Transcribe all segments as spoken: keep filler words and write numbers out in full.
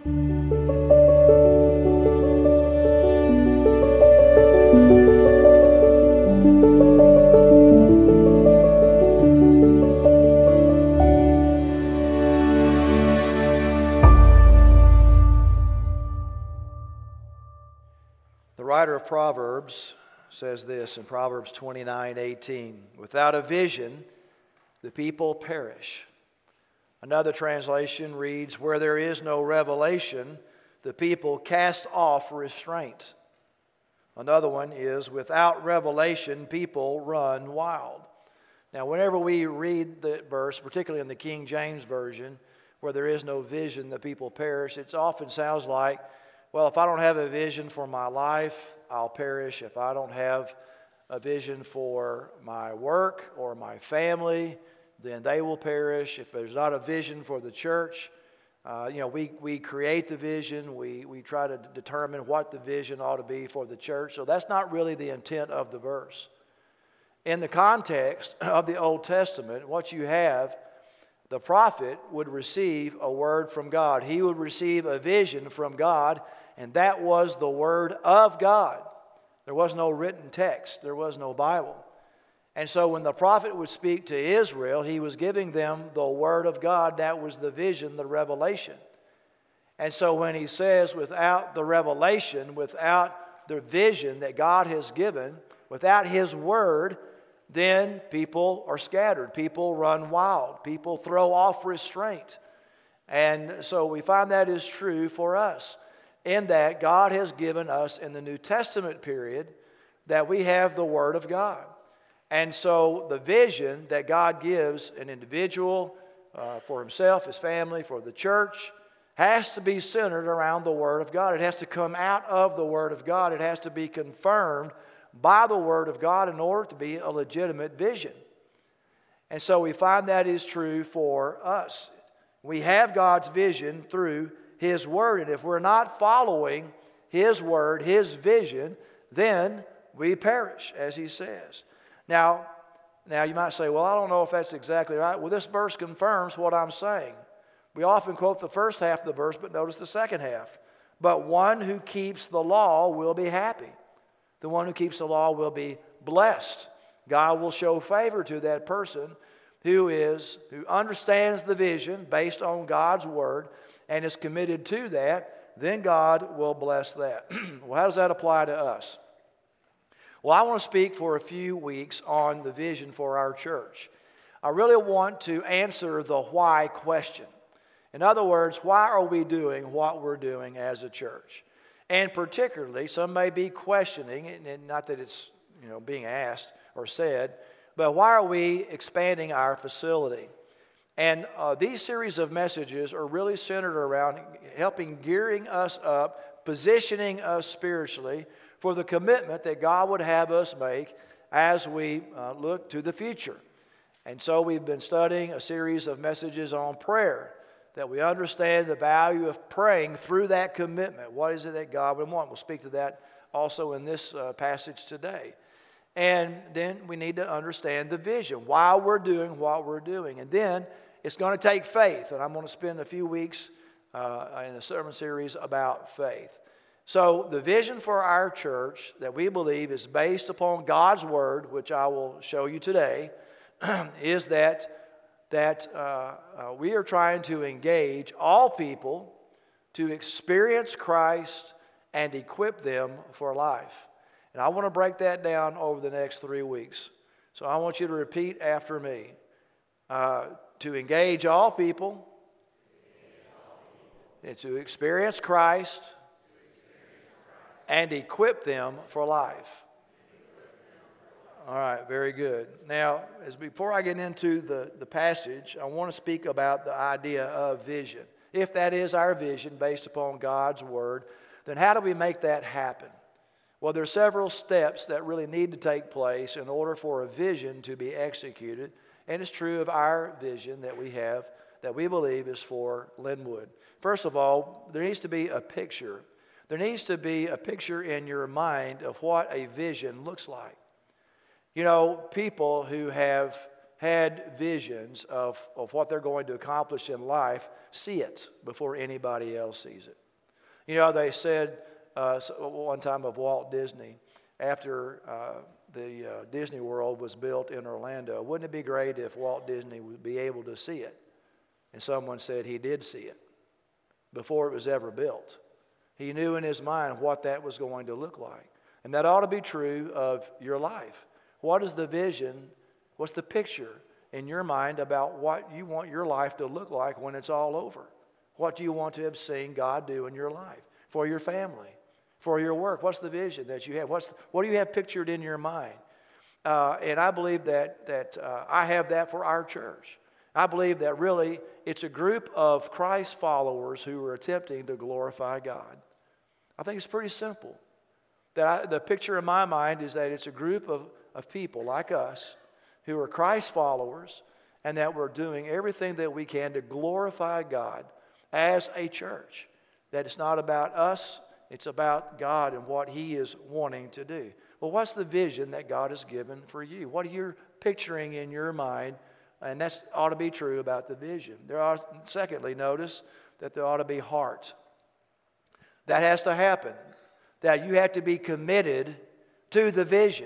The writer of Proverbs says this in Proverbs twenty-nine eighteen, "Without a vision, the people perish." Another translation reads, "Where there is no revelation, the people cast off restraint." Another one is, "Without revelation, people run wild." Now, whenever we read the verse, particularly in the King James Version, where there is no vision, the people perish, it often sounds like, well, if I don't have a vision for my life, I'll perish. If I don't have a vision for my work or my family, then they will perish. If there's not a vision for the church, uh, you know, we, we create the vision. We, we try to determine what the vision ought to be for the church. So that's not really the intent of the verse. In the context of the Old Testament, what you have, the prophet would receive a word from God. He would receive a vision from God, and that was the Word of God. There was no written text. There was no Bible. And so when the prophet would speak to Israel, he was giving them the Word of God. That was the vision, the revelation. And so when he says without the revelation, without the vision that God has given, without His Word, then people are scattered. People run wild. People throw off restraint. And so we find that is true for us, in that God has given us in the New Testament period that we have the Word of God. And so the vision that God gives an individual uh, for himself, his family, for the church, has to be centered around the Word of God. It has to come out of the Word of God. It has to be confirmed by the Word of God in order to be a legitimate vision. And so we find that is true for us. We have God's vision through His Word, and if we're not following His Word, His vision, then we perish, as He says. Now, now you might say, well, I don't know if that's exactly right. Well, this verse confirms what I'm saying. We often quote the first half of the verse, but notice the second half. But one who keeps the law will be happy. The one who keeps the law will be blessed. God will show favor to that person who is, who understands the vision based on God's Word and is committed to that. Then God will bless that. Well, how does that apply to us? Well, I want to speak for a few weeks on the vision for our church. I really want to answer the why question. In other words, why are we doing what we're doing as a church? And particularly, some may be questioning, and not that it's, you know, being asked or said, but why are we expanding our facility? And uh, these series of messages are really centered around helping gearing us up, positioning us spiritually for the commitment that God would have us make as we uh, look to the future. And so we've been studying a series of messages on prayer, that we understand the value of praying through that commitment. What is it that God would want? We'll speak to that also in this uh, passage today. And then we need to understand the vision, why we're doing what we're doing. And then it's going to take faith, and I'm going to spend a few weeks uh, in the sermon series about faith. So the vision for our church that we believe is based upon God's Word, which I will show you today, is that that uh, uh, we are trying to engage all people to experience Christ and equip them for life. And I want to break that down over the next three weeks. So I want you to repeat after me. Uh, to engage all people and to experience Christ and equip them for life. All right, very good. Now, as before I get into the, the passage, I want to speak about the idea of vision. If that is our vision based upon God's Word, then how do we make that happen? Well, there are several steps that really need to take place in order for a vision to be executed. And it's true of our vision that we have, that we believe is for Linwood. First of all, there needs to be a picture. There needs to be a picture in your mind of what a vision looks like. You know, people who have had visions of, of what they're going to accomplish in life see it before anybody else sees it. You know, they said uh, one time of Walt Disney, after uh, the uh, Disney World was built in Orlando, wouldn't it be great if Walt Disney would be able to see it? And someone said he did see it before it was ever built. He knew in his mind what that was going to look like. And that ought to be true of your life. What is the vision? What's the picture in your mind about what you want your life to look like when it's all over? What do you want to have seen God do in your life? For your family? For your work? What's the vision that you have? What's the, what do you have pictured in your mind? Uh, and I believe that, that uh, I have that for our church. I believe that really it's a group of Christ followers who are attempting to glorify God. I think it's pretty simple. That I, the picture in my mind is that it's a group of, of people like us who are Christ followers, and that we're doing everything that we can to glorify God as a church. That it's not about us, it's about God and what He is wanting to do. Well, what's the vision that God has given for you? What are you picturing in your mind? And that ought to be true about the vision. There are, secondly, notice that there ought to be heart. That has to happen. That you have to be committed to the vision.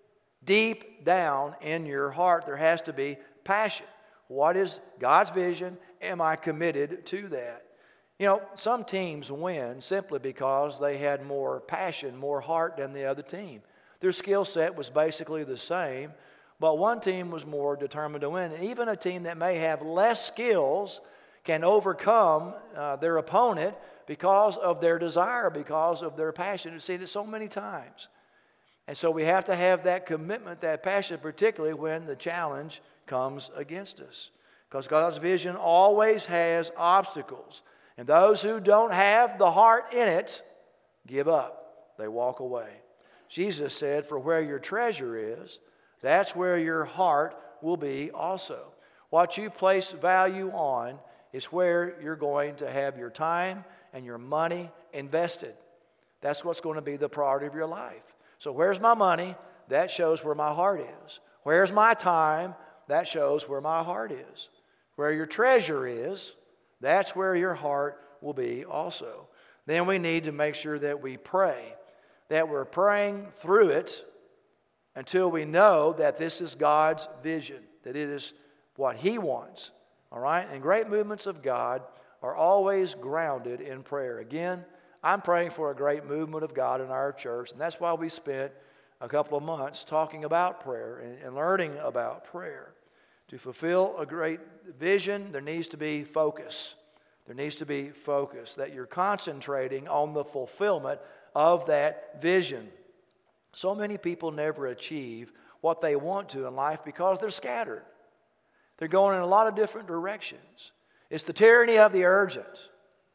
Deep down in your heart, there has to be passion. What is God's vision? Am I committed to that? You know, some teams win simply because they had more passion, more heart than the other team. Their skill set was basically the same, but one team was more determined to win. And even a team that may have less skills can overcome uh, their opponent because of their desire, because of their passion. We've seen it so many times. And so we have to have that commitment, that passion, particularly when the challenge comes against us. Because God's vision always has obstacles. And those who don't have the heart in it give up. They walk away. Jesus said, "For where your treasure is, that's where your heart will be also." What you place value on is where you're going to have your time and your money invested. That's what's going to be the priority of your life. So where's my money? That shows where my heart is. Where's my time? That shows where my heart is. Where your treasure is, that's where your heart will be also. Then we need to make sure that we pray, that we're praying through it until we know that this is God's vision, that it is what He wants. All right? And great movements of God are always grounded in prayer. Again, I'm praying for a great movement of God in our church, and that's why we spent a couple of months talking about prayer and, and learning about prayer. To fulfill a great vision, there needs to be focus. There needs to be focus, that you're concentrating on the fulfillment of that vision. So many people never achieve what they want to in life because they're scattered. They're going in a lot of different directions. It's the tyranny of the urgent.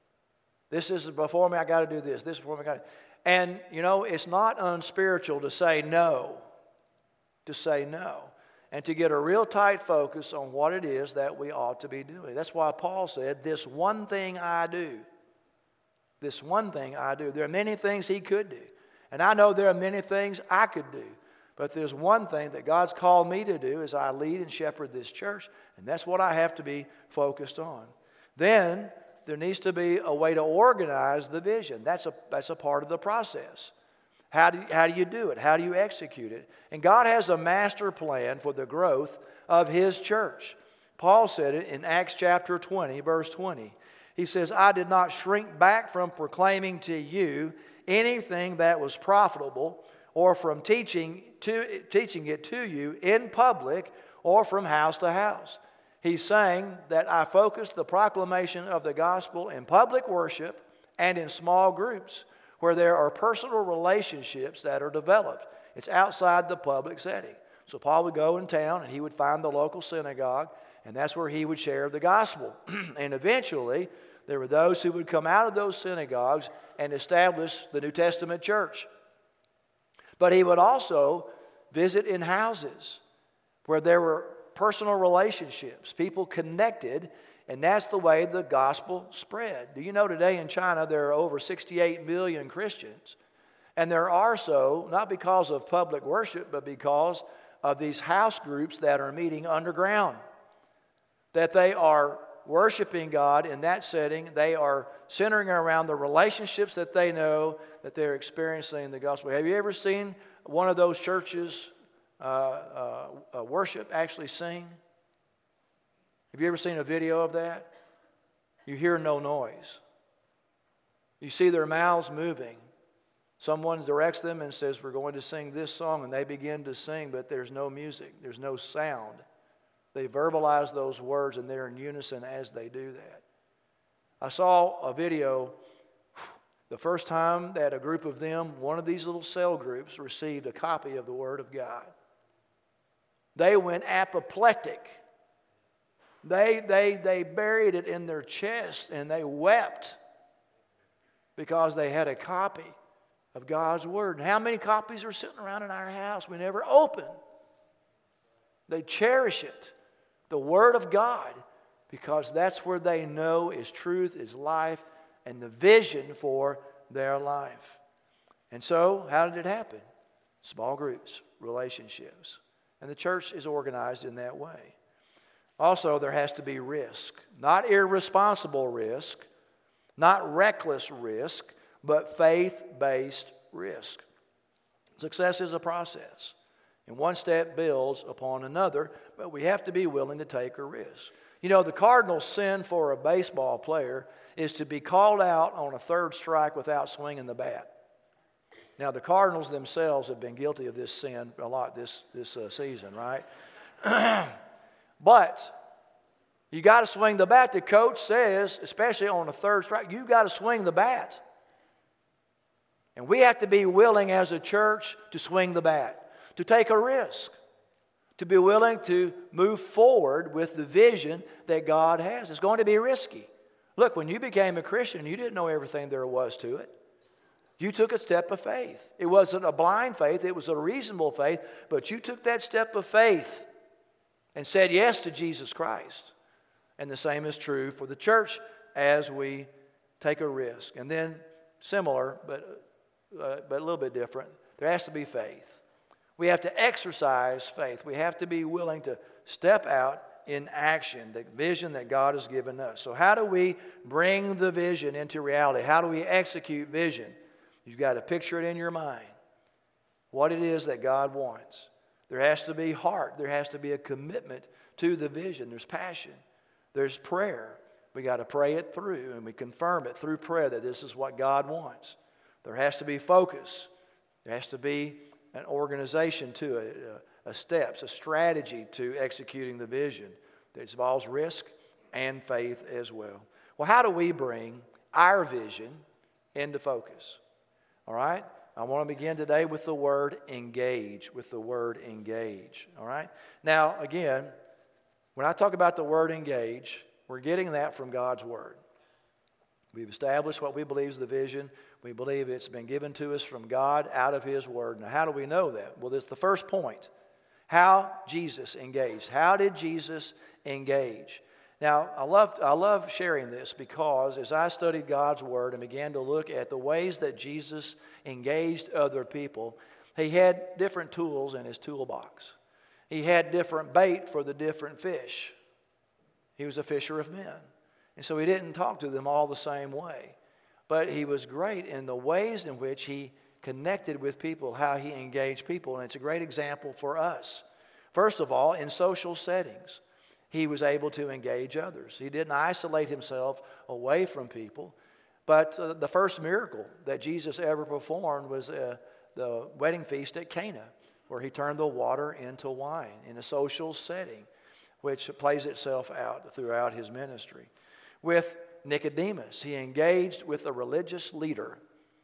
This is before me, I got to do this. This is before me, I got to. And, you know, it's not unspiritual to say no. To say no. And to get a real tight focus on what it is that we ought to be doing. That's why Paul said, "This one thing I do." This one thing I do. There are many things he could do. And I know there are many things I could do. But there's one thing that God's called me to do as I lead and shepherd this church. And that's what I have to be focused on. Then there needs to be a way to organize the vision. That's a, that's a part of the process. How do, you, how do you do it? How do you execute it? And God has a master plan for the growth of His church. Paul said it in Acts chapter twenty, verse twenty. He says, "I did not shrink back from proclaiming to you anything that was profitable, or from teaching, to, teaching it to you in public or from house to house." He's saying that I focus the proclamation of the gospel in public worship and in small groups where there are personal relationships that are developed. It's outside the public setting. So Paul would go in town and he would find the local synagogue, and that's where he would share the gospel. And eventually, there were those who would come out of those synagogues and establish the New Testament church. But he would also visit in houses where there were personal relationships, people connected, and that's the way the gospel spread. Do you know today in China there are over sixty-eight million Christians? And there are so, not because of public worship, but because of these house groups that are meeting underground. That they are worshiping God in that setting. They are centering around the relationships that they know that they're experiencing in the gospel. Have you ever seen one of those churches uh, uh, uh, worship, actually sing? Have you ever seen a video of that? You hear no noise. You see their mouths moving. Someone directs them and says, we're going to sing this song, and they begin to sing, but there's no music. There's no sound. They verbalize those words, and they're in unison as they do that. I saw a video the first time that a group of them, one of these little cell groups, received a copy of the Word of God. They went apoplectic. They, they, they buried it in their chest, and they wept because they had a copy of God's Word. And how many copies are sitting around in our house we never open? They cherish it, the Word of God, because that's where they know is truth, is life, and the vision for their life. And so, how did it happen? Small groups, relationships. And the church is organized in that way. Also, there has to be risk. Not irresponsible risk, not reckless risk, but faith-based risk. Success is a process. And one step builds upon another, but we have to be willing to take a risk. You know, the cardinal sin for a baseball player is to be called out on a third strike without swinging the bat. Now, the Cardinals themselves have been guilty of this sin a lot this, this uh, season, right? But you got to swing the bat. The coach says, especially on a third strike, you got to swing the bat. And we have to be willing as a church to swing the bat, to take a risk, to be willing to move forward with the vision that God has. It's going to be risky. Look, when you became a Christian, you didn't know everything there was to it. You took a step of faith. It wasn't a blind faith, it was a reasonable faith, but you took that step of faith and said yes to Jesus Christ. And the same is true for the church as we take a risk. And then, similar, but, uh, but a little bit different, there has to be faith. We have to exercise faith. We have to be willing to step out in action, the vision that God has given us. So how do we bring the vision into reality? How do we execute vision? You've got to picture it in your mind, what it is that God wants. There has to be heart. There has to be a commitment to the vision. There's passion. There's prayer. We got to pray it through, and we confirm it through prayer that this is what God wants. There has to be focus. There has to be an organization to it, a, a steps, a strategy to executing the vision that involves risk and faith as well. Well, how do we bring our vision into focus? All right? I want to begin today with the word engage, with the word engage. All right? Now, again, when I talk about the word engage, we're getting that from God's Word. We've established what we believe is the vision. We believe it's been given to us from God out of His Word. Now, how do we know that? Well, this is the first point. How Jesus engaged. How did Jesus engage? Now, I love, I love sharing this because as I studied God's Word and began to look at the ways that Jesus engaged other people, He had different tools in His toolbox. He had different bait for the different fish. He was a fisher of men. And so He didn't talk to them all the same way. But He was great in the ways in which He connected with people, how He engaged people. And it's a great example for us. First of all, in social settings, He was able to engage others. He didn't isolate Himself away from people. But uh, the first miracle that Jesus ever performed was uh, the wedding feast at Cana, where He turned the water into wine in a social setting, which plays itself out throughout His ministry. With Nicodemus, He engaged with a religious leader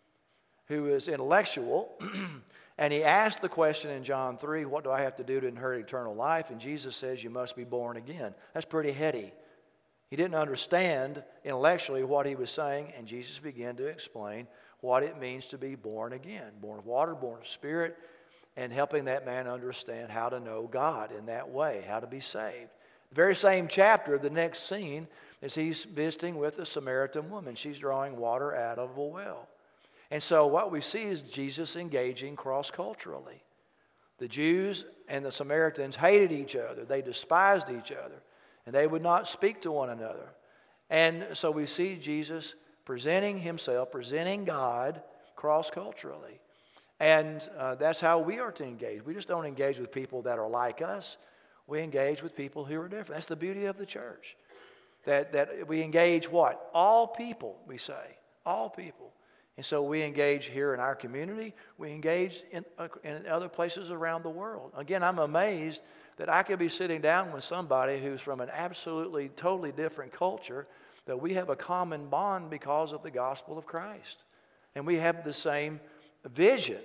who is intellectual, and he asked the question in John three, what do I have to do to inherit eternal life? And Jesus says, you must be born again. That's pretty heady. He didn't understand intellectually what he was saying, and Jesus began to explain what it means to be born again. Born of water, born of spirit, and helping that man understand how to know God in that way, how to be saved. The very same chapter, the next scene, is he's visiting with a Samaritan woman. She's drawing water out of a well. And so what we see is Jesus engaging cross-culturally. The Jews and the Samaritans hated each other. They despised each other. And they would not speak to one another. And so we see Jesus presenting himself, presenting God cross-culturally. And uh, that's how we are to engage. We just don't engage with people that are like us. We engage with people who are different. That's the beauty of the church. That, that we engage what? All people, we say. All people. And so we engage here in our community. We engage in, uh, in other places around the world. Again, I'm amazed that I could be sitting down with somebody who's from an absolutely, totally different culture, that we have a common bond because of the gospel of Christ. And we have the same vision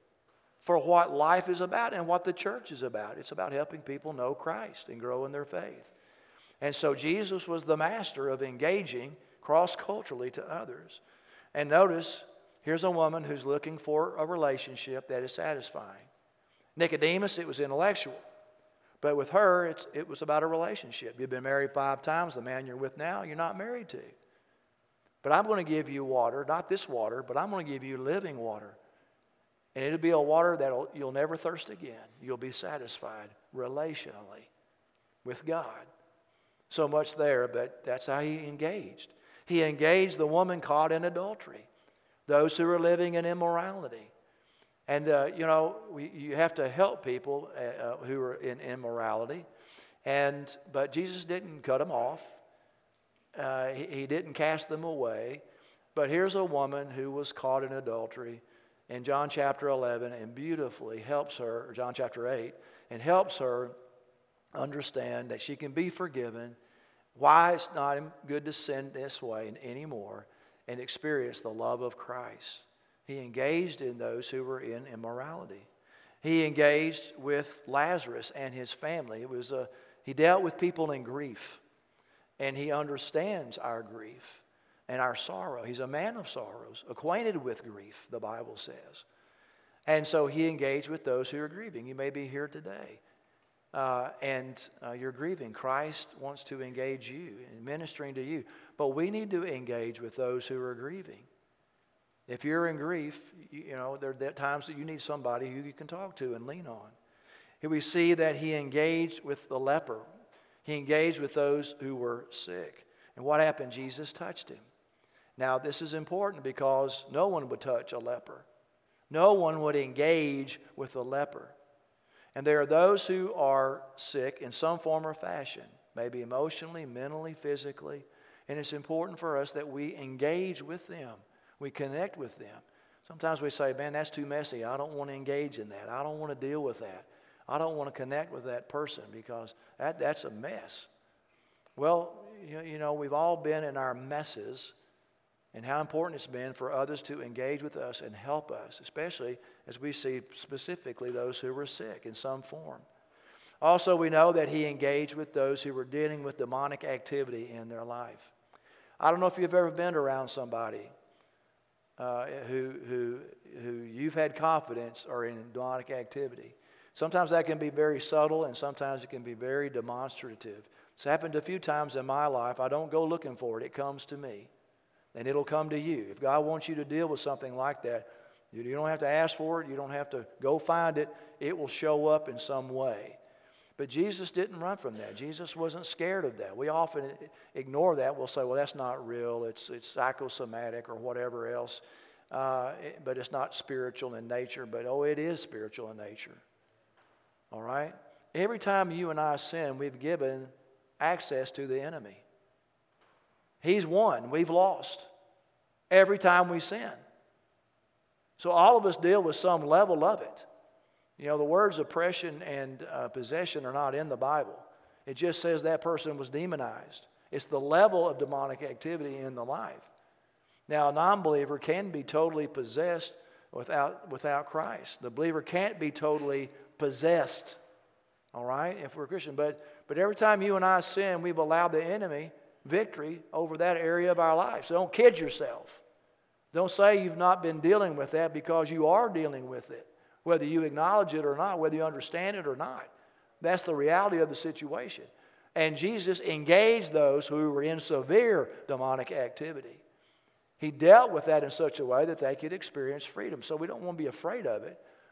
for what life is about and what the church is about. It's about helping people know Christ and grow in their faith. And so Jesus was the master of engaging cross-culturally to others. And notice, here's a woman who's looking for a relationship that is satisfying. Nicodemus, it was intellectual. But with her, it's, it was about a relationship. You've been married five times. The man you're with now, you're not married to. But I'm going to give you water, not this water, but I'm going to give you living water. And it'll be a water that you'll never thirst again. You'll be satisfied relationally with God. So much there, but that's how he engaged. He engaged the woman caught in adultery, those who are living in immorality. And, uh, you know, we, you have to help people uh, who are in immorality. And, but Jesus didn't cut them off. Uh, he, he didn't cast them away. But here's a woman who was caught in adultery in John chapter eleven and beautifully helps her, or John chapter eight, and helps her understand that she can be forgiven, why it's not good to sin this way anymore, and experience the love of Christ. He engaged in those who were in immorality. He engaged with Lazarus and his family. It was a, he dealt with people in grief, and he understands our grief and our sorrow. He's a man of sorrows, acquainted with grief, the Bible says. And so he engaged with those who are grieving. You may be here today, uh, and uh, you're grieving. Christ wants to engage you in ministering to you. But we need to engage with those who are grieving. If you're in grief, you, you know, there are times that you need somebody who you can talk to and lean on. Here we see that he engaged with the leper. He engaged with those who were sick. And what happened? Jesus touched him. Now, this is important because no one would touch a leper. No one would engage with a leper. And there are those who are sick in some form or fashion, maybe emotionally, mentally, physically. And it's important for us that we engage with them. We connect with them. Sometimes we say, man, that's too messy. I don't want to engage in that. I don't want to deal with that. I don't want to connect with that person because that, that's a mess. Well, you, you know, we've all been in our messes, and how important it's been for others to engage with us and help us, especially as we see specifically those who were sick in some form. Also, we know that he engaged with those who were dealing with demonic activity in their life. I don't know if you've ever been around somebody uh, who, who, who you've had confidence are in demonic activity. Sometimes that can be very subtle, and sometimes it can be very demonstrative. It's happened a few times in my life. I don't go looking for it. It comes to me, and it'll come to you. If God wants you to deal with something like that, you don't have to ask for it. You don't have to go find it. It will show up in some way. But Jesus didn't run from that. Jesus wasn't scared of that. We often ignore that. We'll say, well, that's not real. It's, it's psychosomatic or whatever else. Uh, it, but it's not spiritual in nature. But, oh, it is spiritual in nature. All right? Every time you and I sin, we've given access to the enemy. He's won. We've lost. Every time we sin. So all of us deal with some level of it. You know, the words oppression and uh, possession are not in the Bible. It just says that person was demonized. It's the level of demonic activity in the life. Now, a non-believer can be totally possessed without, without Christ. The believer can't be totally possessed, all right, if we're a Christian. But, but every time you and I sin, we've allowed the enemy victory over that area of our life. So don't kid yourself. Don't say you've not been dealing with that, because you are dealing with it. Whether you acknowledge it or not, whether you understand it or not. That's the reality of the situation. And Jesus engaged those who were in severe demonic activity. He dealt with that in such a way that they could experience freedom. So we don't want to be afraid of it.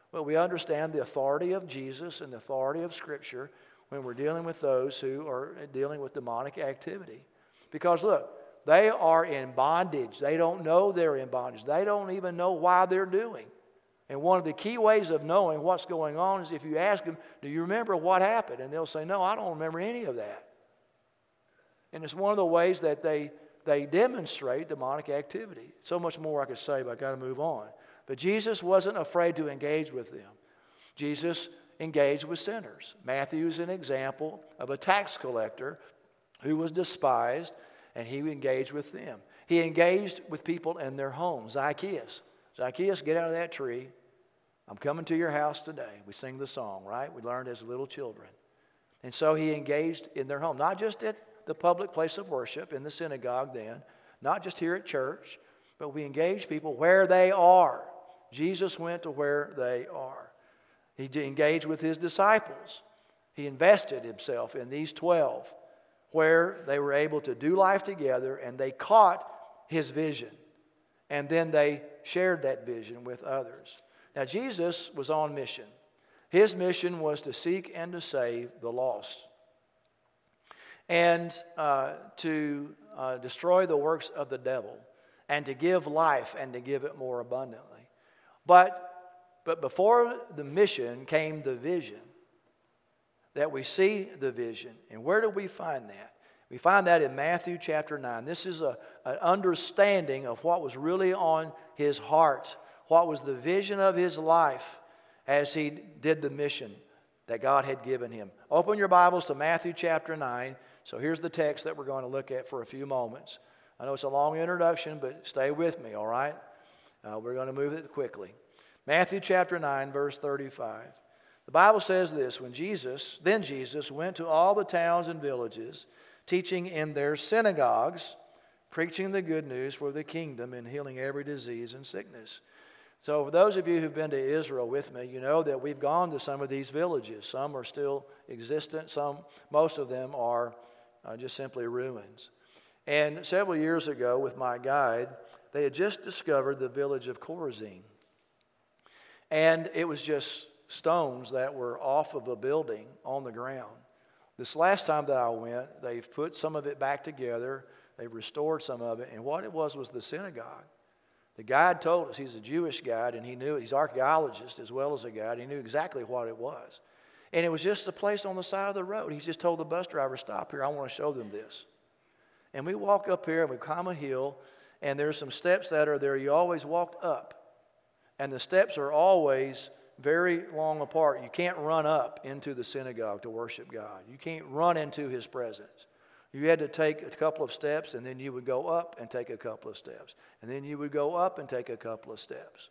Well, we understand the authority of Jesus and the authority of Scripture when we're dealing with those who are dealing with demonic activity. Because look, they are in bondage. They don't know they're in bondage. They don't even know why they're doing. And one of the key ways of knowing what's going on is if you ask them, do you remember what happened? And they'll say, no, I don't remember any of that. And it's one of the ways that they, they demonstrate demonic activity. So much more I could say, but I've got to move on. But Jesus wasn't afraid to engage with them. Jesus engaged with sinners. Matthew is an example of a tax collector who was despised, and he engaged with them. He engaged with people in their homes. Zacchaeus. Zacchaeus, get out of that tree. I'm coming to your house today. We sing the song, right? We learned as little children. And so he engaged in their home, not just at the public place of worship, in the synagogue then, not just here at church, but we engage people where they are. Jesus went to where they are. He engaged with his disciples. He invested himself in these twelve, where they were able to do life together, and they caught his vision. And then they shared that vision with others. Now, Jesus was on mission. His mission was to seek and to save the lost, and uh, to uh, destroy the works of the devil, and to give life and to give it more abundantly. But, but before the mission came the vision, that we see the vision. And where do we find that? We find that in Matthew chapter nine. This is a, an understanding of what was really on his heart, what was the vision of his life as he did the mission that God had given him. Open your Bibles to Matthew chapter nine. So here's the text that we're going to look at for a few moments. I know it's a long introduction, but stay with me, all right? Uh, we're going to move it quickly. Matthew chapter nine, verse thirty-five. The Bible says this, when Jesus, then Jesus went to all the towns and villages, teaching in their synagogues, preaching the good news for the kingdom and healing every disease and sickness. So for those of you who've been to Israel with me, you know that we've gone to some of these villages. Some are still existent. Some, most of them are uh, just simply ruins. And several years ago with my guide, they had just discovered the village of Chorazin. And it was just stones that were off of a building on the ground. This last time that I went, they've put some of it back together. They've restored some of it. And what it was was the synagogue. The guide told us, he's a Jewish guide, and he knew, he's an archaeologist as well as a guide. He knew exactly what it was. And it was just a place on the side of the road. He just told the bus driver, stop here, I want to show them this. And we walk up here and we climb a hill, and there's some steps that are there. You always walked up. And the steps are always very long apart. You can't run up into the synagogue to worship God. You can't run into his presence. You had to take a couple of steps, and then you would go up and take a couple of steps. And then you would go up and take a couple of steps.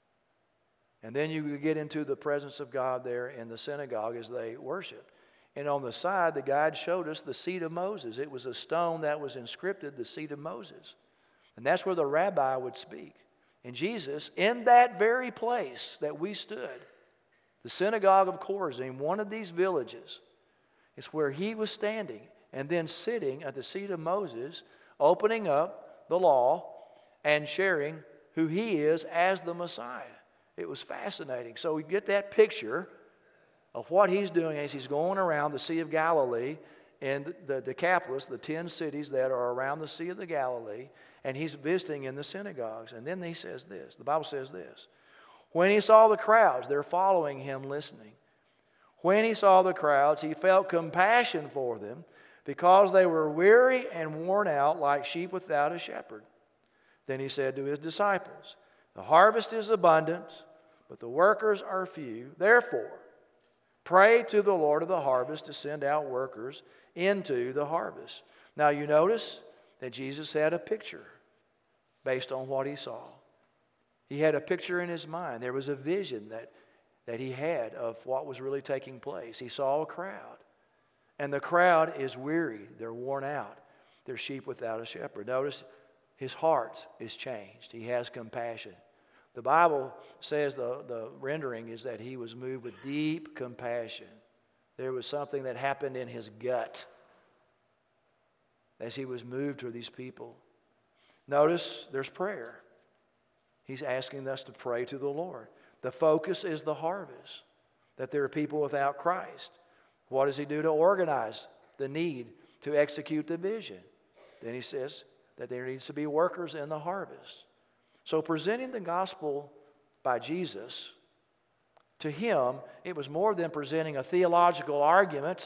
And then you would get into the presence of God there in the synagogue as they worshiped. And on the side, the guide showed us the seat of Moses. It was a stone that was inscripted, the seat of Moses. And that's where the rabbi would speak. And Jesus, in that very place that we stood, the synagogue of Chorazin, one of these villages, is where he was standing and then sitting at the seat of Moses, opening up the law and sharing who he is as the Messiah. It was fascinating. So we get that picture of what he's doing as he's going around the Sea of Galilee and the Decapolis, the ten cities that are around the Sea of the Galilee, and he's visiting in the synagogues. And then he says this, the Bible says this, when he saw the crowds, they're following him, listening. When he saw the crowds, he felt compassion for them because they were weary and worn out like sheep without a shepherd. Then he said to his disciples, the harvest is abundant, but the workers are few. Therefore, pray to the Lord of the harvest to send out workers into the harvest. Now you notice that Jesus had a picture based on what he saw. He had a picture in his mind. There was a vision that, that he had of what was really taking place. He saw a crowd. And the crowd is weary. They're worn out. They're sheep without a shepherd. Notice his heart is changed. He has compassion. The Bible says the, the rendering is that he was moved with deep compassion. There was something that happened in his gut as he was moved to these people. Notice there's prayer. He's asking us to pray to the Lord. The focus is the harvest, that there are people without Christ. What does he do to organize the need to execute the vision? Then he says that there needs to be workers in the harvest. So presenting the gospel by Jesus, to him, it was more than presenting a theological argument.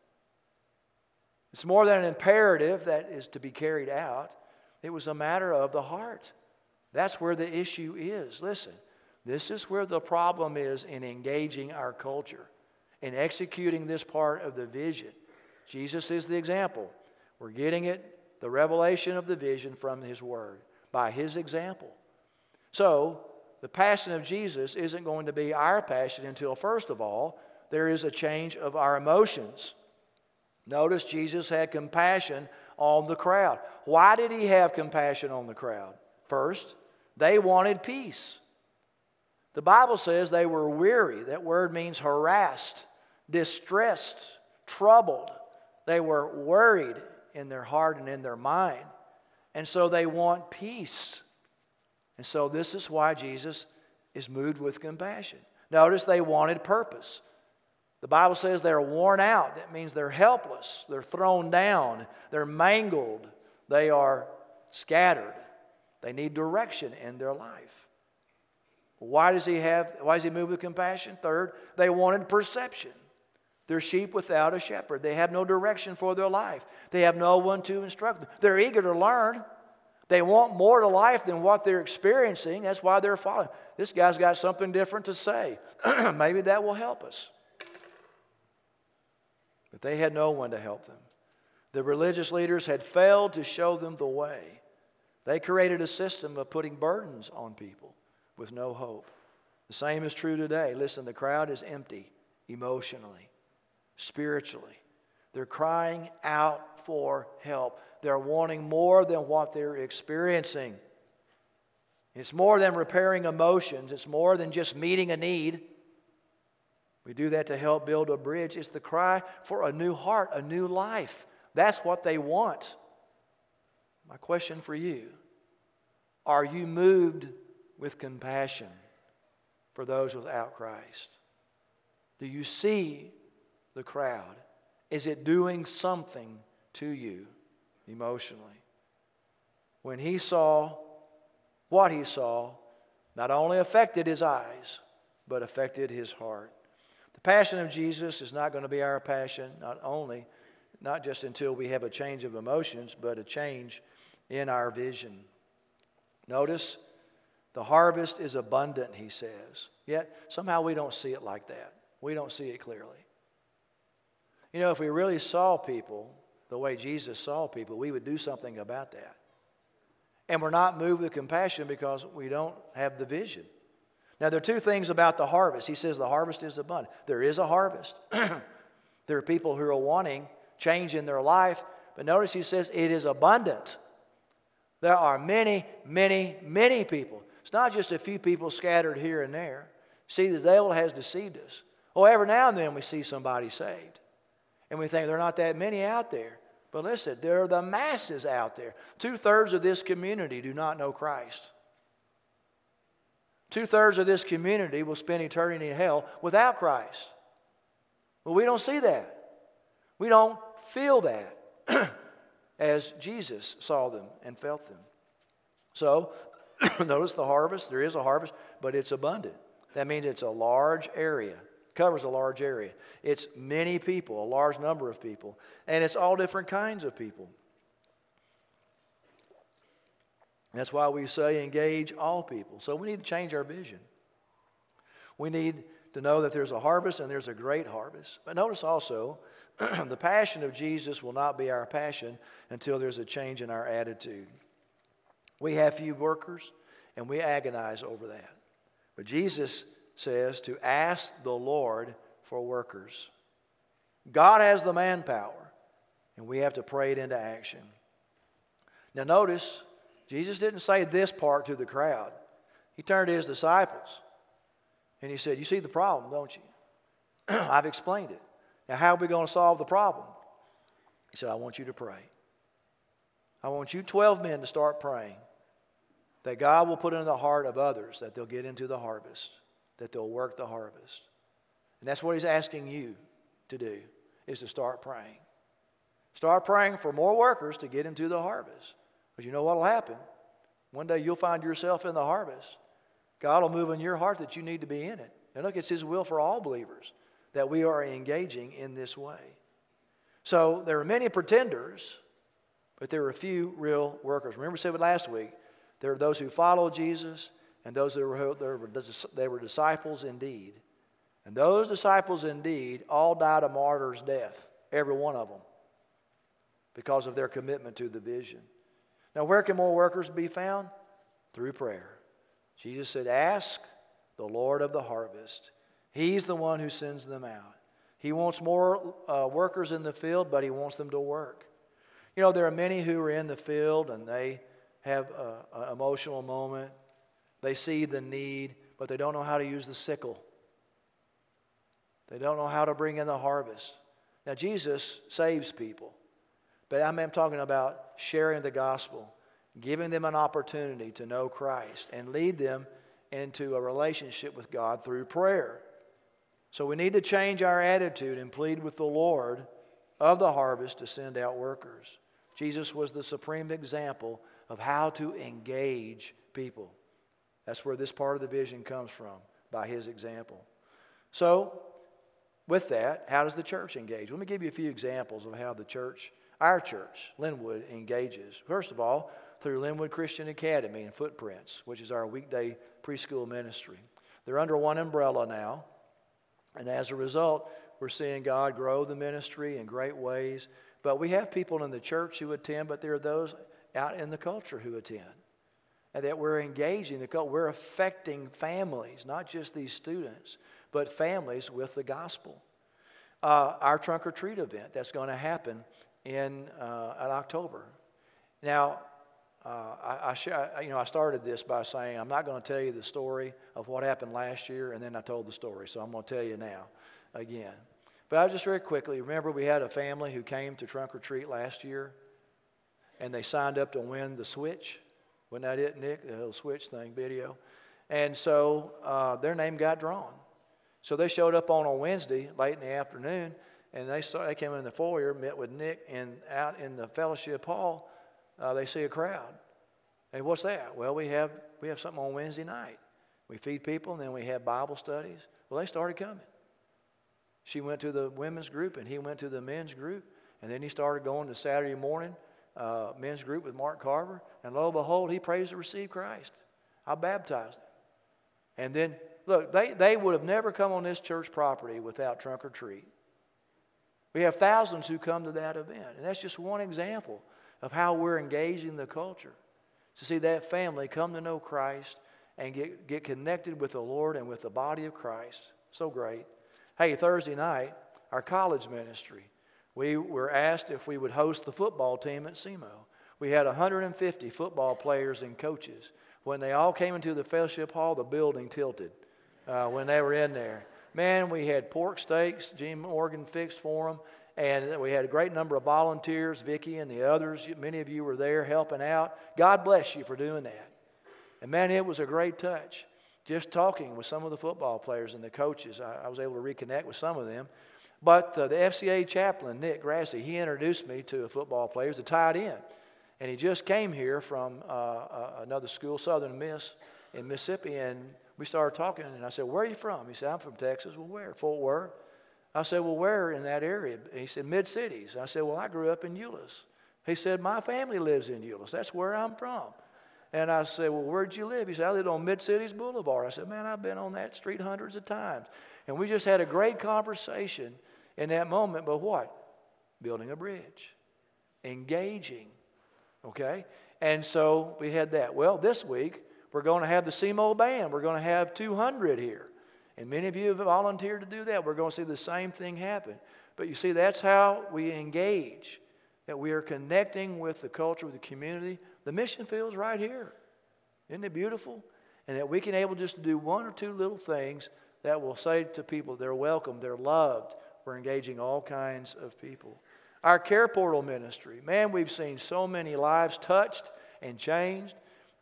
It's more than an imperative that is to be carried out. It was a matter of the heart. That's where the issue is. Listen, this is where the problem is in engaging our culture, in executing this part of the vision. Jesus is the example. We're getting it, the revelation of the vision from his word, by his example. So, the passion of Jesus isn't going to be our passion until, first of all, there is a change of our emotions. Notice Jesus had compassion on the crowd. Why did he have compassion on the crowd? First, they wanted peace. The Bible says they were weary. That word means harassed, distressed, troubled. They were worried in their heart and in their mind. And so they want peace. And so this is why Jesus is moved with compassion. Notice they wanted purpose. The Bible says they're worn out. That means they're helpless. They're thrown down. They're mangled. They are scattered. They need direction in their life. Why does he have, why does he move with compassion? Third, they wanted perception. They're sheep without a shepherd. They have no direction for their life. They have no one to instruct them. They're eager to learn. They want more to life than what they're experiencing. That's why they're following. This guy's got something different to say. Maybe that will help us. But they had no one to help them. The religious leaders had failed to show them the way. They created a system of putting burdens on people with no hope. The same is true today. Listen, the crowd is empty emotionally, spiritually. They're crying out for help. They're wanting more than what they're experiencing. It's more than repairing emotions. It's more than just meeting a need. We do that to help build a bridge. It's the cry for a new heart, a new life. That's what they want. My question for you, are you moved with compassion for those without Christ? Do you see the crowd? Is it doing something to you emotionally? When he saw what he saw, not only affected his eyes, but affected his heart. The passion of Jesus is not going to be our passion, not only, not just until we have a change of emotions, but a change in our vision. Notice, the harvest is abundant, he says. Yet, somehow we don't see it like that. We don't see it clearly. You know, if we really saw people the way Jesus saw people, we would do something about that. And we're not moved with compassion because we don't have the vision. Now, there are two things about the harvest. He says the harvest is abundant. There is a harvest. There are people who are wanting change in their life, but notice he says it is abundant. There are many, many, many people. It's not just a few people scattered here and there. See, the devil has deceived us. Oh, every now and then we see somebody saved. And we think there are not that many out there. But listen, there are the masses out there. Two-thirds of this community do not know Christ. Two-thirds of this community will spend eternity in hell without Christ. But we don't see that. We don't feel that as Jesus saw them and felt them. So, notice the harvest. There is a harvest, but it's abundant. That means it's a large area. Covers a large area. It's many people, a large number of people. And it's all different kinds of people. That's why we say engage all people. So we need to change our vision. We need to know that there's a harvest and there's a great harvest. But notice also, the passion of Jesus will not be our passion until there's a change in our attitude. We have few workers and we agonize over that. But Jesus says to ask the Lord for workers. God has the manpower, and we have to pray it into action. Now notice, Jesus didn't say this part to the crowd. He turned to his disciples, and he said, you see the problem, don't you? I've explained it. Now how are we going to solve the problem? He said, I want you to pray. I want you twelve men to start praying that God will put into the heart of others that they'll get into the harvest. that they'll work the harvest. And that's what he's asking you to do, is to start praying. Start praying for more workers to get into the harvest. Because you know what will happen? One day you'll find yourself in the harvest. God will move in your heart that you need to be in it. And look, it's his will for all believers that we are engaging in this way. So there are many pretenders, but there are a few real workers. Remember we said last week, there are those who follow Jesus and those that were, they were disciples indeed. And those disciples indeed all died a martyr's death, every one of them, because of their commitment to the vision. Now, where can more workers be found? Through prayer. Jesus said, ask the Lord of the harvest. He's the one who sends them out. He wants more uh, workers in the field, but he wants them to work. You know, there are many who are in the field and they have an emotional moment. They see the need, but they don't know how to use the sickle. They don't know how to bring in the harvest. Now, Jesus saves people, but I'm talking about sharing the gospel, giving them an opportunity to know Christ and lead them into a relationship with God through prayer. So we need to change our attitude and plead with the Lord of the harvest to send out workers. Jesus was the supreme example of how to engage people. That's where this part of the vision comes from, by his example. So, with that, how does the church engage? Let me give you a few examples of how the church, our church, Linwood, engages. First of all, through Linwood Christian Academy and Footprints, which is our weekday preschool ministry. They're under one umbrella now, and as a result, we're seeing God grow the ministry in great ways. But we have people in the church who attend, but there are those out in the culture who attend. And that we're engaging the culture. We're affecting families, not just these students, but families with the gospel. Uh, our trunk or treat event that's going to happen in, uh, in October. Now, uh, I, I, sh- I, you know, I started this by saying I'm not going to tell you the story of what happened last year, and then I told the story, so I'm going to tell you now again. But I'll just very quickly, remember we had a family who came to trunk or treat last year, and they signed up to win the Switch. Wasn't that it, Nick? The little Switch thing, video. And so uh, their name got drawn. So they showed up on a Wednesday late in the afternoon, and they saw, they came in the foyer, met with Nick, and out in the fellowship hall, uh, they see a crowd. Hey, what's that? Well, we have we have something on Wednesday night. We feed people, and then we have Bible studies. Well, they started coming. She went to the women's group, and he went to the men's group, and then he started going to Saturday morning uh, men's group with Mark Carver, and lo and behold, he prays to receive Christ. I baptized him. And then, look, they, they would have never come on this church property without trunk or treat. We have thousands who come to that event, and that's just one example of how we're engaging the culture. To see that family come to know Christ and get, get connected with the Lord and with the body of Christ. So great. Hey, Thursday night, our college ministry, we were asked if we would host the football team at S E M O. We had one hundred fifty football players and coaches. When they all came into the fellowship hall, the building tilted uh, when they were in there. Man, we had pork steaks, Jim Morgan fixed for them, and we had a great number of volunteers, Vicki and the others. Many of you were there helping out. God bless you for doing that. And man, it was a great touch. Just talking with some of the football players and the coaches, I, I was able to reconnect with some of them. But uh, the F C A chaplain, Nick Grassi, he introduced me to a football player, he's a tight end. And he just came here from uh, uh, another school, Southern Miss, in Mississippi, and we started talking, and I said, where are you from? He said, I'm from Texas. Well, where? Fort Worth. I said, well, where in that area? He said, Mid-Cities. I said, well, I grew up in Euless. He said, my family lives in Euless. That's where I'm from. And I said, well, where'd you live? He said, I lived on Mid-Cities Boulevard. I said, man, I've been on that street hundreds of times. And we just had a great conversation in that moment, but what? Building a bridge. Engaging. Okay? And so we had that. Well, this week, we're going to have the S E M O band. We're going to have two hundred here. And many of you have volunteered to do that. We're going to see the same thing happen. But you see, that's how we engage, that we are connecting with the culture, with the community. The mission field's right here. Isn't it beautiful? And that we can able just to do one or two little things that will say to people they're welcome, they're loved. We're engaging all kinds of people. Our Care Portal ministry. Man, we've seen so many lives touched and changed.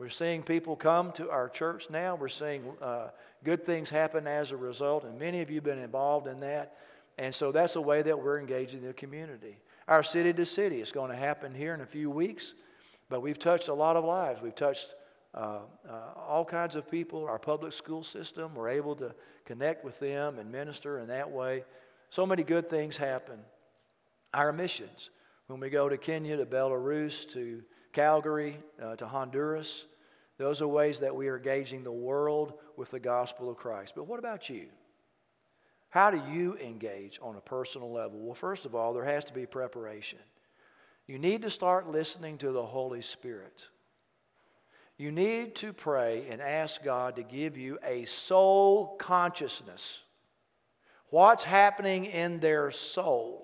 We're seeing people come to our church now. We're seeing uh, good things happen as a result, and many of you have been involved in that. And so that's a way that we're engaging the community. Our city to city is going to happen here in a few weeks, but we've touched a lot of lives. We've touched uh, uh, all kinds of people. Our public school system, we're able to connect with them and minister in that way. So many good things happen. Our missions, when we go to Kenya, to Belarus, to Calgary, uh, to Honduras, those are ways that we are engaging the world with the gospel of Christ. But what about you? How do you engage on a personal level? Well, first of all, there has to be preparation. You need to start listening to the Holy Spirit. You need to pray and ask God to give you a soul consciousness. What's happening in their soul?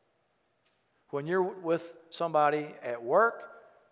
When you're with somebody at work,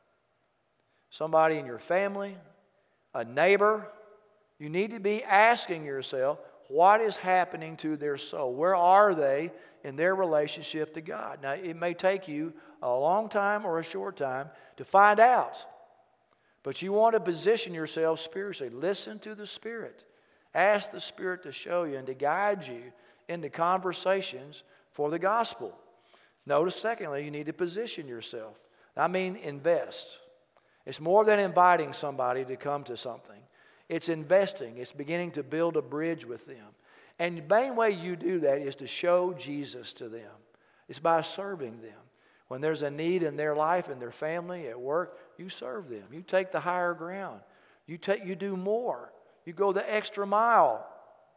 somebody in your family, a neighbor, you need to be asking yourself, what is happening to their soul? Where are they in their relationship to God? Now, it may take you a long time or a short time to find out. But you want to position yourself spiritually. Listen to the Spirit. Ask the Spirit to show you and to guide you into conversations for the gospel. Notice, secondly, you need to position yourself. I mean, invest. It's more than inviting somebody to come to something. It's investing. It's beginning to build a bridge with them. And the main way you do that is to show Jesus to them. It's by serving them. When there's a need in their life, in their family, at work, you serve them. You take the higher ground. You take, you do more. You go the extra mile.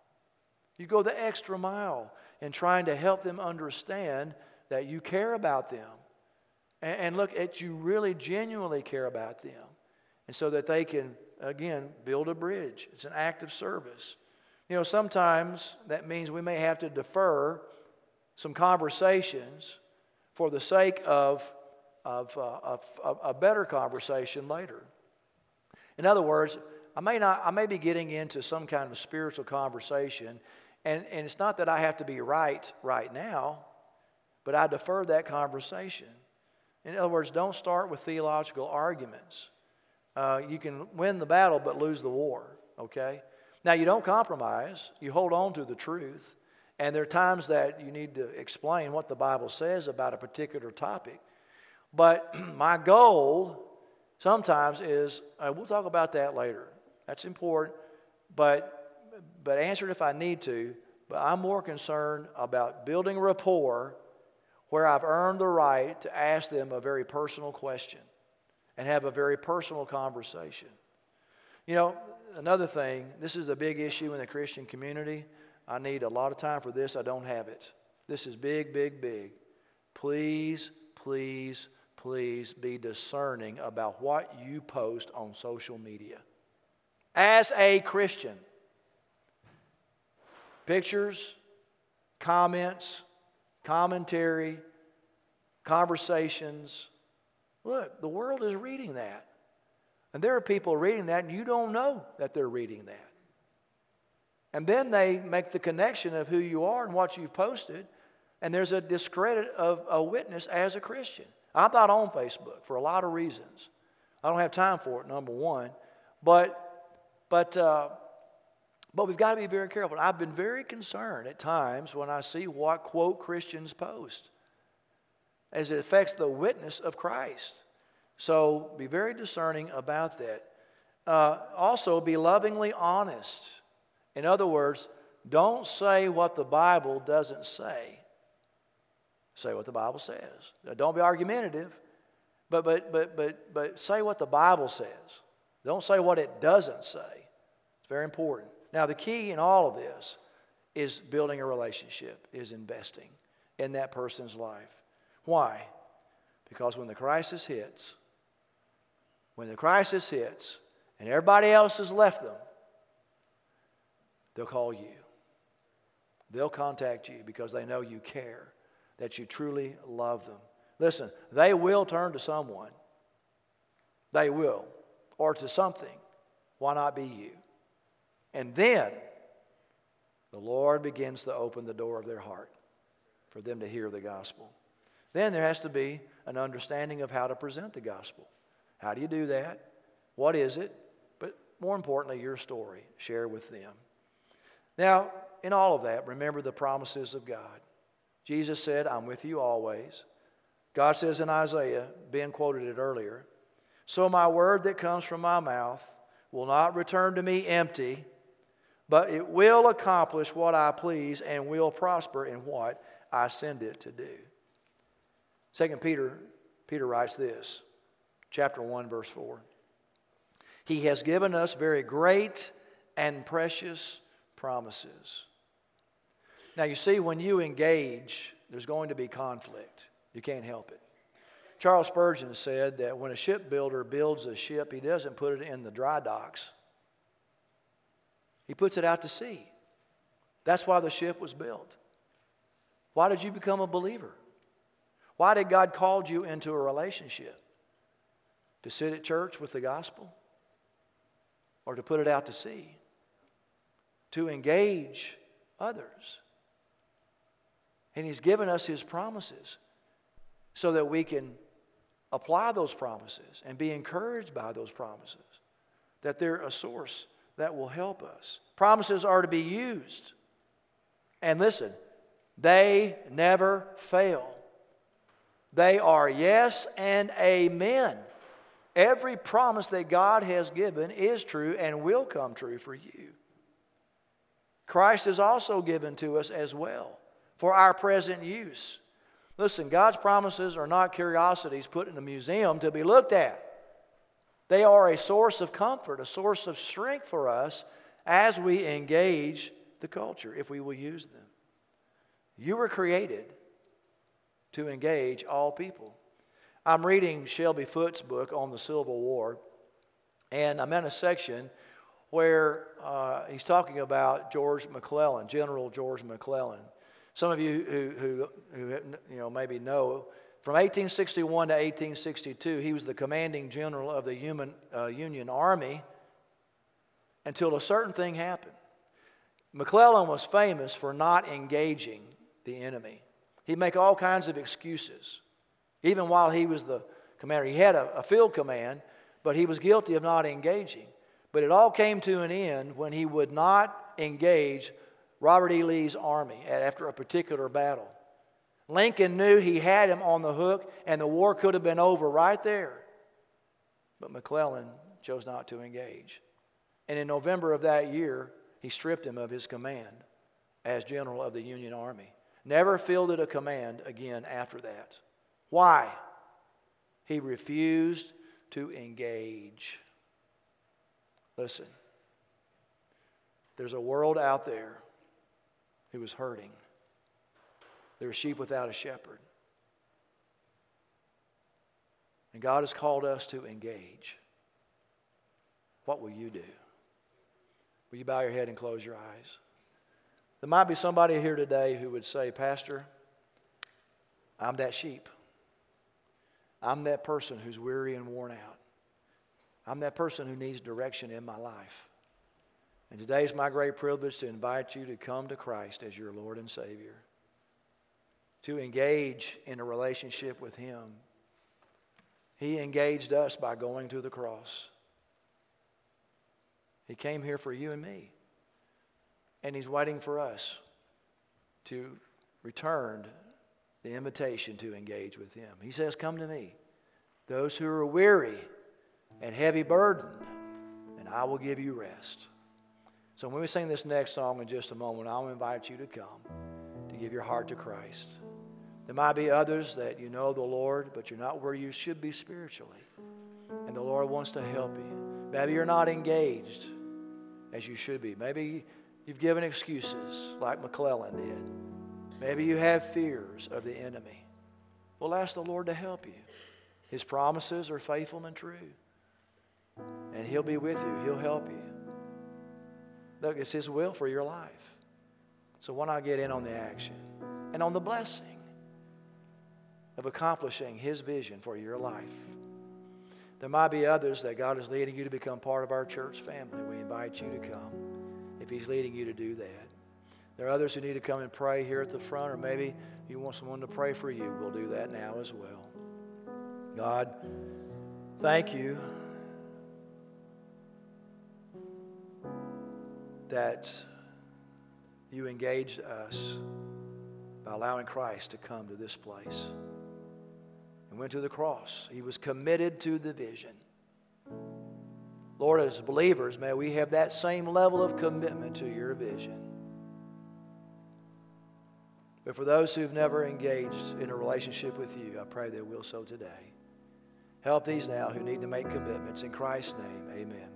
You go the extra mile in trying to help them understand that you care about them. And, and look, at you really genuinely care about them. And so that they can, again, build a bridge. It's an act of service. You know, sometimes that means we may have to defer some conversations for the sake of, of, uh, of, of a better conversation later. In other words, I may not, I may be getting into some kind of spiritual conversation, and, and it's not that I have to be right right now, but I defer that conversation. In other words, don't start with theological arguments. Uh, you can win the battle but lose the war, okay? Now, you don't compromise. You hold on to the truth. And there are times that you need to explain what the Bible says about a particular topic. But my goal sometimes is, uh, we'll talk about that later. That's important. But, but answer it if I need to. But I'm more concerned about building rapport where I've earned the right to ask them a very personal question and have a very personal conversation. You know, another thing, this is a big issue in the Christian community. I need a lot of time for this. I don't have it. This is big, big, big. Please, please, please be discerning about what you post on social media. As a Christian, pictures, comments, commentary, conversations. Look, the world is reading that. And there are people reading that, and you don't know that they're reading that. And then they make the connection of who you are and what you've posted, and there's a discredit of a witness as a Christian. I'm not on Facebook for a lot of reasons. I don't have time for it, number one. But, but, uh, but we've got to be very careful. I've been very concerned at times when I see what, quote, Christians post as it affects the witness of Christ. So be very discerning about that. Uh, also, be lovingly honest. In other words, don't say what the Bible doesn't say. Say what the Bible says. Now, don't be argumentative, but, but, but, but, but say what the Bible says. Don't say what it doesn't say. It's very important. Now, the key in all of this is building a relationship, is investing in that person's life. Why? Because when the crisis hits, when the crisis hits and everybody else has left them, they'll call you. They'll contact you because they know you care, that you truly love them. Listen, they will turn to someone. They will. Or to something. Why not be you? And then the Lord begins to open the door of their heart for them to hear the gospel. Then there has to be an understanding of how to present the gospel. How do you do that? What is it? But more importantly, your story. Share with them. Now, in all of that, remember the promises of God. Jesus said, I'm with you always. God says in Isaiah, Ben quoted it earlier, so my word that comes from my mouth will not return to me empty, but it will accomplish what I please and will prosper in what I send it to do. Second Peter, Peter writes this, chapter one, verse four. He has given us very great and precious promises. Now you see, when you engage, there's going to be conflict. You can't help it. Charles Spurgeon said that when a shipbuilder builds a ship, he doesn't put it in the dry docks. He puts it out to sea. That's why the ship was built. Why did you become a believer? Why did God call you into a relationship? To sit at church with the gospel? Or to put it out to sea? To engage others? And He's given us His promises so that we can apply those promises and be encouraged by those promises. That they're a source that will help us. Promises are to be used. And listen, they never fail. They are yes and amen. Every promise that God has given is true and will come true for you. Christ is also given to us as well for our present use. Listen, God's promises are not curiosities put in a museum to be looked at. They are a source of comfort, a source of strength for us as we engage the culture, if we will use them. You were created to engage all people. I'm reading Shelby Foote's book on the Civil War, and I'm in a section where uh, he's talking about George McClellan, General George McClellan. Some of you who, who, who you know, maybe know, from eighteen sixty-one to eighteen sixty-two, he was the commanding general of the Human, uh, Union Army until a certain thing happened. McClellan was famous for not engaging the enemy. He'd make all kinds of excuses. Even while he was the commander, he had a, a field command, but he was guilty of not engaging. But it all came to an end when he would not engage Robert E. Lee's army after a particular battle. Lincoln knew he had him on the hook and the war could have been over right there. But McClellan chose not to engage. And in November of that year, he stripped him of his command as general of the Union Army. Never fielded a command again after that. Why? He refused to engage. Listen, there's a world out there who is hurting. There are sheep without a shepherd. And God has called us to engage. What will you do? Will you bow your head and close your eyes? There might be somebody here today who would say, Pastor, I'm that sheep. I'm that person who's weary and worn out. I'm that person who needs direction in my life. And today is my great privilege to invite you to come to Christ as your Lord and Savior. To engage in a relationship with Him. He engaged us by going to the cross. He came here for you and me. And He's waiting for us to return the invitation to engage with Him. He says, come to me, those who are weary and heavy burdened, and I will give you rest. So when we sing this next song in just a moment, I'll invite you to come to give your heart to Christ. There might be others that you know the Lord, but you're not where you should be spiritually. And the Lord wants to help you. Maybe you're not engaged as you should be. Maybe you've given excuses like McClellan did. Maybe you have fears of the enemy. Well, ask the Lord to help you. His promises are faithful and true. And He'll be with you. He'll help you. Look, it's His will for your life. So why not get in on the action and on the blessing of accomplishing His vision for your life? There might be others that God is leading you to become part of our church family. We invite you to come if He's leading you to do that. There are others who need to come and pray here at the front, or maybe you want someone to pray for you. We'll do that now as well. God, thank you that you engaged us by allowing Christ to come to this place and went to the cross. He was committed to the vision. Lord, as believers, may we have that same level of commitment to your vision. But for those who've never engaged in a relationship with you, I pray they will so today. Help these now who need to make commitments. In Christ's name, amen.